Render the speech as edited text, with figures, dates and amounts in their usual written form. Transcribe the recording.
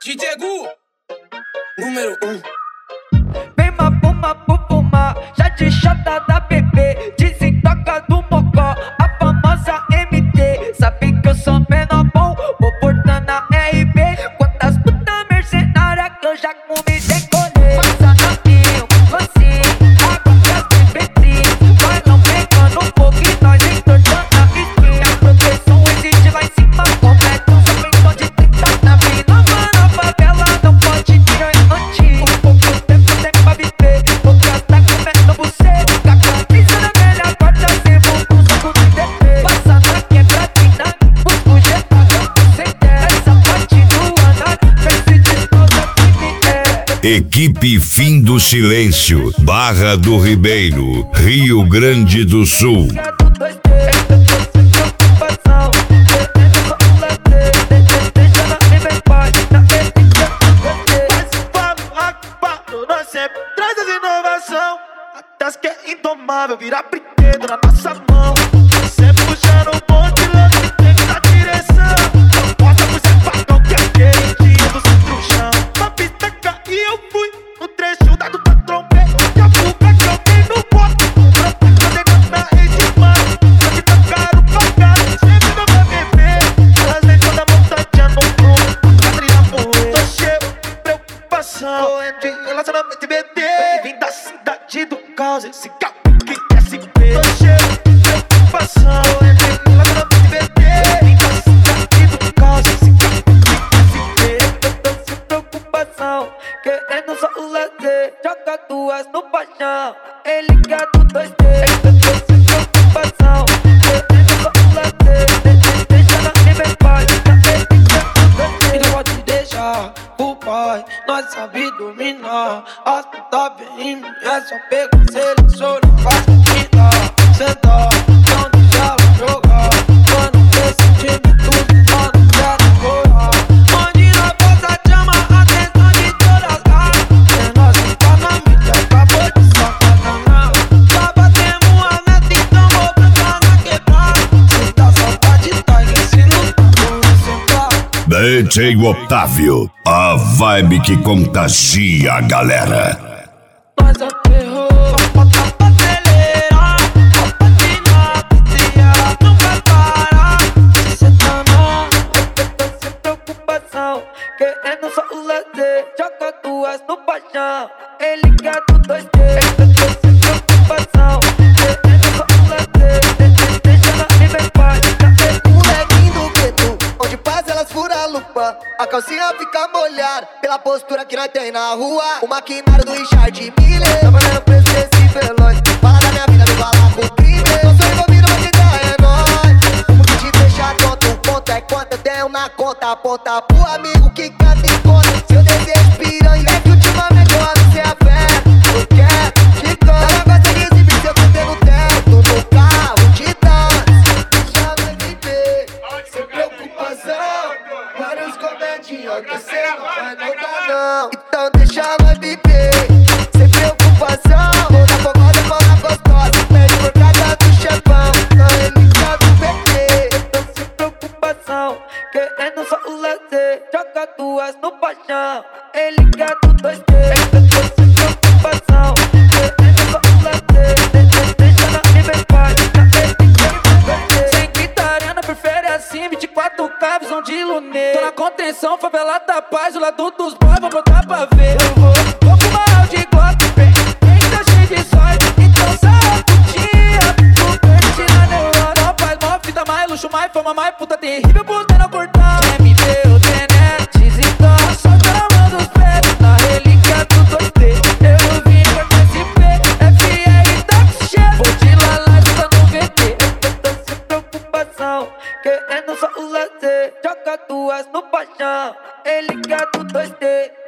DJ Gu, número 1. Vem mapuma, pupuma, já de chata da bebê, desentoca do mocó, a famosa MT. Sabe que eu sou menor bom, vou portando a RB. Quantas putas mercenárias que eu já comi sem colher. Passa na minha, você, água das bebês. Vai não pegando fogo e nós entortando a skin. A proteção existe lá em cima, completo, só pensou de 30 na vida. Na favela não pode vir antes. Um pouco tempo tem pra viver, outras tá comendo você. Com a camisa na velha porta, servo um soco de DP. Passa na quebradina, os projetados sem ideia. Essa parte do andar, pense de toda que é. Equipe Fim do Silêncio, Barra do Ribeiro, Rio Grande do Sul. Traz as inovação, até que é indomável, virar brinquedo na nossa mão. Sempre puxando um monte de louco que tem essa direção. Não bota pro Zé Pagão que é aquele dia do centro chão. Na pista caí eu fui, no trecho dado pra trompeta. E a fuga que eu dei no bote, protesta na rede mano. Só que tá caro pra caro, sempre não vai beber. Elas vêm toda montadinha no prumo, a trilha morrer. Tô cheio de preocupação, correndo de relacionamento e BT. Vim da cidade do caos, esse carro que quer se ver. Tô cheio de preocupação, correndo de relacionamento e BT. Vim da cidade do caos, esse carro que quer se ver. Eu tô sem preocupação, querendo só o lazer. Joga duas no paixão, ele quer do 2D. Eu tô sem preocupação, querendo só o lazer. Deixa na minha paz, ele quer do 2D. E não pode deixar o pai, nós sabe dominar. As puta vem em mim, é só pegar, seleciona, faz comida, sentar, não deixa ela jogar. Mano, esse time tudo, nós não quer namorar. Onde nós possa chamar a atenção de todas as áreas. É nós que tá na mídia, acabou de sacanagem. Já batemos uma meta, então vou plantar na quebrada. Se dá saudade, tá ensinando pra sentar. DJ Otávio, a vibe que contagia a galera. Nós aterrou, bota pra acelerar, pra patinar, se ela não vai parar. Se cê tá na, Eu tô sem preocupação, querendo só o lazer. Joga duas no paixão, ele quer do 2D. Eu tô sem preocupação, querendo só o lazer. Deixa na minha paz, Molequinho do gueto, onde passa elas furam a lupa. A calcinha fica molhada pela postura que nós tem na rua. O maquinário do Richard Miller, trabalhando preço desse veloz. Fala da minha vida, me fala com o crime. Não sou envolvido, mas quem tá é nóis. Como que te deixa tonto, o ponto é quanto eu tenho na conta. Aponta pro amigo que canta e conta. Seu desejo piranha é que ultimamente eu ando sem a fé. Eu quero te canto, ela gosta de exibir seu tudo no teto. No carro de dança, deixa nós viver sem preocupação. Vários comedinhos que cê não vai notar não. Então deixa nós viver sem preocupação. Vou dar fogada, bola gostosa, pede por causa do chefão. Não é liga do PT. eu tô sem preocupação, querendo só o lazer. Joga duas no paixão, ele quer do 2D. Eu tô sem preocupação, querendo só o lazer. Deixa na minha paz, sem guitarrana, prefere assim, 24K, visão de lunê. Tô na contenção, favela da paz, o lado dos boys, vou botar pra ver. Eu vou com uma de Glock, vem tá cheio de sorte, então sai a putinha. Tu verde na neurona, não faz mó fita, mais luxo, mais fama, mais puta terrível, puta não cortar. Me deu Tenetes, então solta na mão dos pés, na relíquia do 2D. Eu vim cortar esse P, FR tá cheio, vou de lalá, tá no VT. Eu tô sem preocupação, querendo só o lazer. Joga duas no paixão, ele quer do 2D.